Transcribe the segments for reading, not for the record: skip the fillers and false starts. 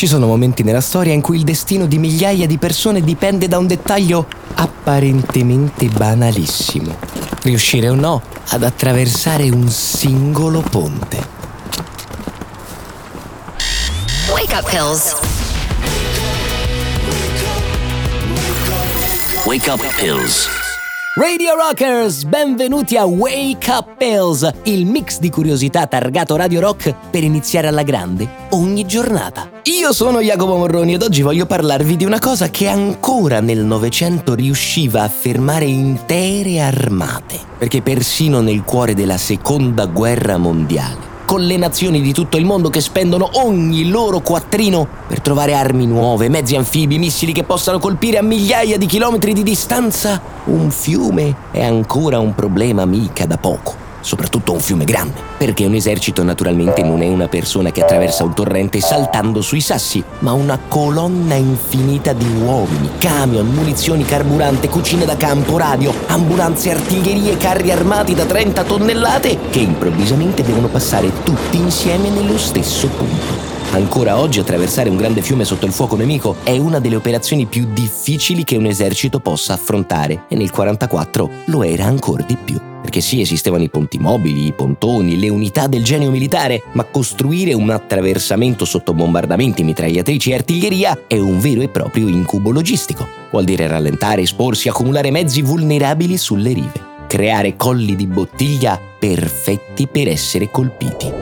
Ci sono momenti nella storia in cui il destino di migliaia di persone dipende da un dettaglio apparentemente banalissimo. Riuscire o no ad attraversare un singolo ponte. Wake up pills. Wake up pills. Radio Rockers, benvenuti a Wake Up Pills, il mix di curiosità targato Radio Rock per iniziare alla grande ogni giornata. Io sono Jacopo Morroni ed oggi voglio parlarvi di una cosa che ancora nel Novecento riusciva a fermare intere armate, perché persino nel cuore della Seconda Guerra Mondiale, con le nazioni di tutto il mondo che spendono ogni loro quattrino per trovare armi nuove, mezzi anfibi, missili che possano colpire a migliaia di chilometri di distanza, un fiume è ancora un problema mica da poco. Soprattutto un fiume grande, perché un esercito naturalmente non è una persona che attraversa un torrente saltando sui sassi, ma una colonna infinita di uomini, camion, munizioni, carburante, cucine da campo, radio, ambulanze, artiglierie, carri armati da 30 tonnellate che improvvisamente devono passare tutti insieme nello stesso punto. Ancora oggi attraversare un grande fiume sotto il fuoco nemico è una delle operazioni più difficili che un esercito possa affrontare e nel 1944 lo era ancora di più. Perché sì, esistevano i ponti mobili, i pontoni, le unità del genio militare, ma costruire un attraversamento sotto bombardamenti, mitragliatrici e artiglieria è un vero e proprio incubo logistico. Vuol dire rallentare, esporsi, accumulare mezzi vulnerabili sulle rive, creare colli di bottiglia perfetti per essere colpiti.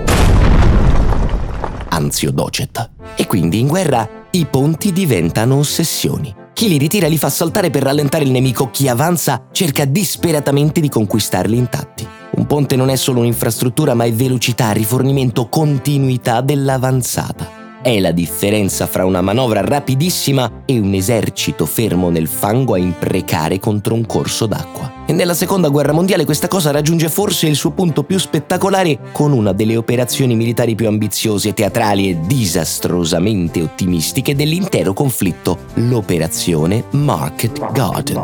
Anzio docet. E quindi in guerra i ponti diventano ossessioni. Chi li ritira li fa saltare per rallentare il nemico, chi avanza cerca disperatamente di conquistarli intatti. Un ponte non è solo un'infrastruttura, ma è velocità, rifornimento, continuità dell'avanzata. È la differenza fra una manovra rapidissima e un esercito fermo nel fango a imprecare contro un corso d'acqua. E nella Seconda Guerra Mondiale questa cosa raggiunge forse il suo punto più spettacolare con una delle operazioni militari più ambiziose, teatrali e disastrosamente ottimistiche dell'intero conflitto, l'operazione Market Garden.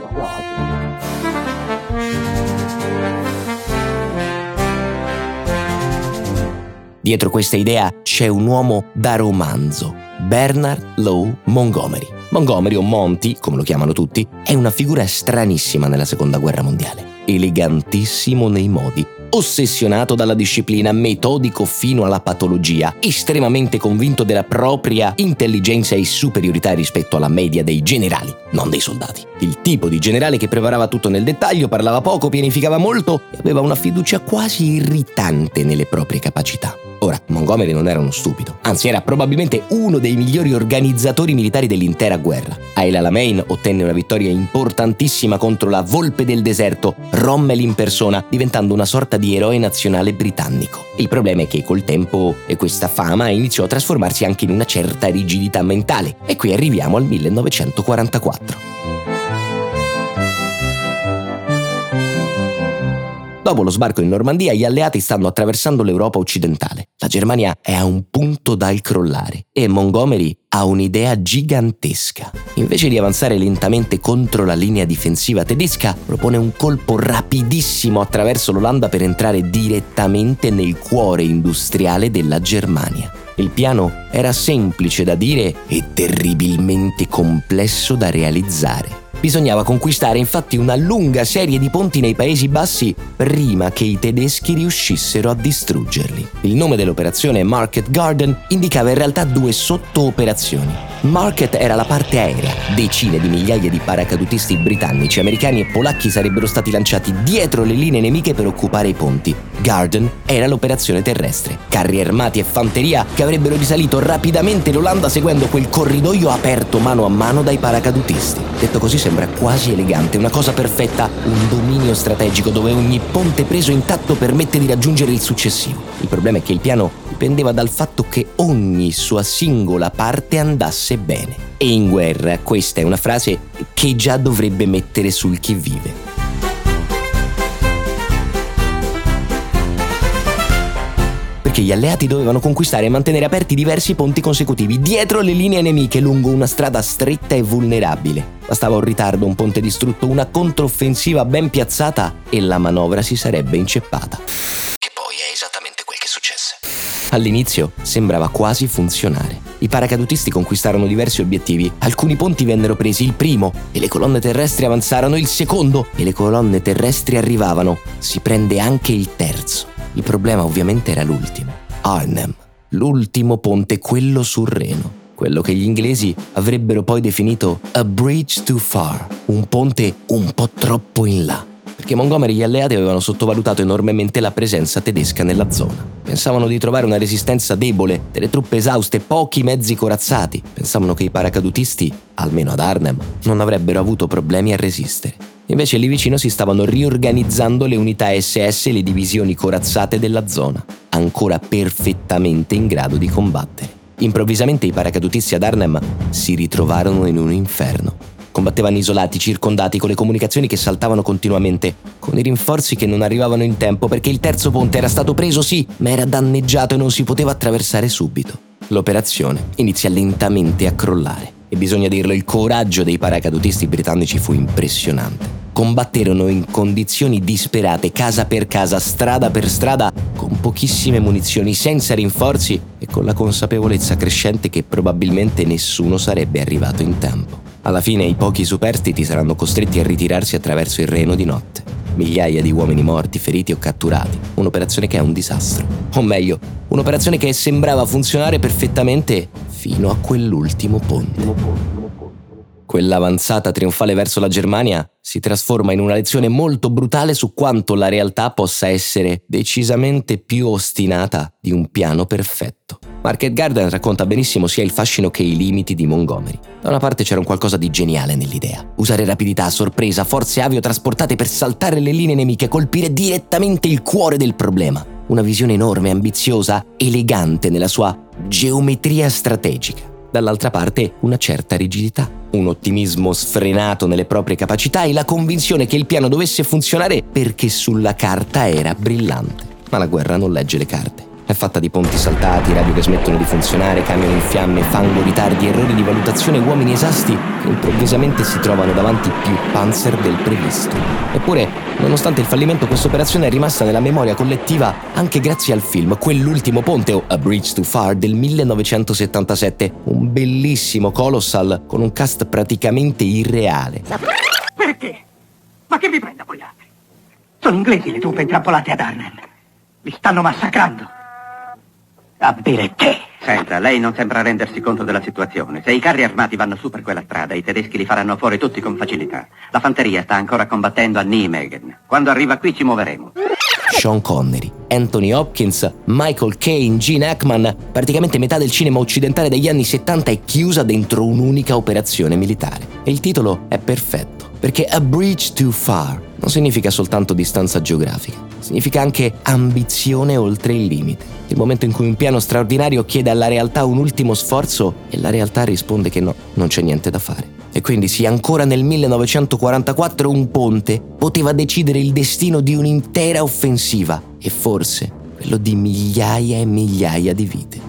Dietro questa idea c'è un uomo da romanzo, Bernard Law Montgomery. Montgomery, o Monty, come lo chiamano tutti, è una figura stranissima nella Seconda Guerra Mondiale. Elegantissimo nei modi, ossessionato dalla disciplina, metodico fino alla patologia, estremamente convinto della propria intelligenza e superiorità rispetto alla media dei generali, non dei soldati. Il tipo di generale che preparava tutto nel dettaglio, parlava poco, pianificava molto e aveva una fiducia quasi irritante nelle proprie capacità. Ora, Montgomery non era uno stupido, anzi era probabilmente uno dei migliori organizzatori militari dell'intera guerra. A El Alamein ottenne una vittoria importantissima contro la Volpe del deserto, Rommel in persona, diventando una sorta di eroe nazionale britannico. Il problema è che col tempo questa fama iniziò a trasformarsi anche in una certa rigidità mentale. E qui arriviamo al 1944. Dopo lo sbarco in Normandia, gli alleati stanno attraversando l'Europa occidentale. La Germania è a un punto dal crollare e Montgomery ha un'idea gigantesca. Invece di avanzare lentamente contro la linea difensiva tedesca, propone un colpo rapidissimo attraverso l'Olanda per entrare direttamente nel cuore industriale della Germania. Il piano era semplice da dire e terribilmente complesso da realizzare. Bisognava conquistare infatti una lunga serie di ponti nei Paesi Bassi prima che i tedeschi riuscissero a distruggerli. Il nome dell'operazione Market Garden indicava in realtà due sotto-operazioni. Market era la parte aerea. Decine di migliaia di paracadutisti britannici, americani e polacchi sarebbero stati lanciati dietro le linee nemiche per occupare i ponti. Garden era l'operazione terrestre. Carri armati e fanteria che avrebbero risalito rapidamente l'Olanda seguendo quel corridoio aperto mano a mano dai paracadutisti. Detto così sembra quasi elegante, una cosa perfetta, un dominio strategico dove ogni ponte preso intatto permette di raggiungere il successivo. Il problema è che il piano dipendeva dal fatto che ogni sua singola parte andasse bene. E in guerra questa è una frase che già dovrebbe mettere sul chi vive. Perché gli alleati dovevano conquistare e mantenere aperti diversi ponti consecutivi dietro le linee nemiche lungo una strada stretta e vulnerabile. Bastava un ritardo, un ponte distrutto, una controffensiva ben piazzata e la manovra si sarebbe inceppata. Che poi è esattamente quel che successe. All'inizio sembrava quasi funzionare. I paracadutisti conquistarono diversi obiettivi. Alcuni ponti vennero presi, il primo, e le colonne terrestri avanzarono, il secondo, e le colonne terrestri arrivavano. Si prende anche il terzo. Il problema ovviamente era l'ultimo. Arnhem, l'ultimo ponte, quello sul Reno. Quello che gli inglesi avrebbero poi definito a bridge too far, un ponte un po' troppo in là. Perché Montgomery e gli alleati avevano sottovalutato enormemente la presenza tedesca nella zona. Pensavano di trovare una resistenza debole, delle truppe esauste, pochi mezzi corazzati. Pensavano che i paracadutisti, almeno ad Arnhem, non avrebbero avuto problemi a resistere. Invece lì vicino si stavano riorganizzando le unità SS e le divisioni corazzate della zona, ancora perfettamente in grado di combattere. Improvvisamente i paracadutisti ad Arnhem si ritrovarono in un inferno. Combattevano isolati, circondati, con le comunicazioni che saltavano continuamente, con i rinforzi che non arrivavano in tempo perché il terzo ponte era stato preso, sì, ma era danneggiato e non si poteva attraversare subito. L'operazione inizia lentamente a crollare e bisogna dirlo, il coraggio dei paracadutisti britannici fu impressionante. Combatterono in condizioni disperate, casa per casa, strada per strada, con pochissime munizioni, senza rinforzi e con la consapevolezza crescente che probabilmente nessuno sarebbe arrivato in tempo. Alla fine i pochi superstiti saranno costretti a ritirarsi attraverso il Reno di notte. Migliaia di uomini morti, feriti o catturati. Un'operazione che è un disastro. O meglio, un'operazione che sembrava funzionare perfettamente fino a quell'ultimo ponte. Quell'avanzata trionfale verso la Germania si trasforma in una lezione molto brutale su quanto la realtà possa essere decisamente più ostinata di un piano perfetto. Market Garden racconta benissimo sia il fascino che i limiti di Montgomery. Da una parte c'era un qualcosa di geniale nell'idea. Usare rapidità, sorpresa, forze aviotrasportate per saltare le linee nemiche, colpire direttamente il cuore del problema. Una visione enorme, ambiziosa, elegante nella sua geometria strategica. Dall'altra parte una certa rigidità, un ottimismo sfrenato nelle proprie capacità e la convinzione che il piano dovesse funzionare perché sulla carta era brillante. Ma la guerra non legge le carte. È fatta di ponti saltati, radio che smettono di funzionare, camioni in fiamme, fango, ritardi, errori di valutazione, uomini esasti che improvvisamente si trovano davanti più panzer del previsto. Eppure, nonostante il fallimento, questa operazione è rimasta nella memoria collettiva anche grazie al film Quell'ultimo ponte o A Bridge Too Far del 1977, un bellissimo colossal con un cast praticamente irreale. Perché? Ma che vi prende a voi altri? Sono inglesi le truppe intrappolate ad Arnhem. Vi stanno massacrando. A dire che? Senta, lei non sembra rendersi conto della situazione. Se i carri armati vanno su per quella strada, i tedeschi li faranno fuori tutti con facilità. La fanteria sta ancora combattendo a Nijmegen. Quando arriva qui ci muoveremo. Sean Connery, Anthony Hopkins, Michael Caine, Gene Hackman, praticamente metà del cinema occidentale degli anni 70 è chiusa dentro un'unica operazione militare. E il titolo è perfetto, perché A Bridge Too Far non significa soltanto distanza geografica, significa anche ambizione oltre il limite. Il momento in cui un piano straordinario chiede alla realtà un ultimo sforzo e la realtà risponde che no, non c'è niente da fare. E quindi sì, ancora nel 1944 un ponte poteva decidere il destino di un'intera offensiva e forse quello di migliaia e migliaia di vite.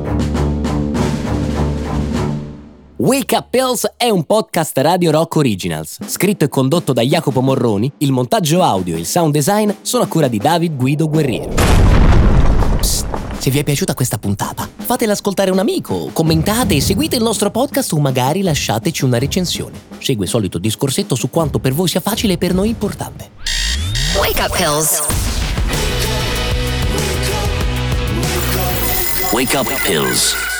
Wake Up Pills è un podcast Radio Rock Originals, scritto e condotto da Jacopo Morroni, il montaggio audio e il sound design sono a cura di David Guido Guerriero. Psst, se vi è piaciuta questa puntata, fatela ascoltare un amico, commentate, seguite il nostro podcast o magari lasciateci una recensione. Segue il solito discorsetto su quanto per voi sia facile e per noi importante. Wake up pills. Wake up pills.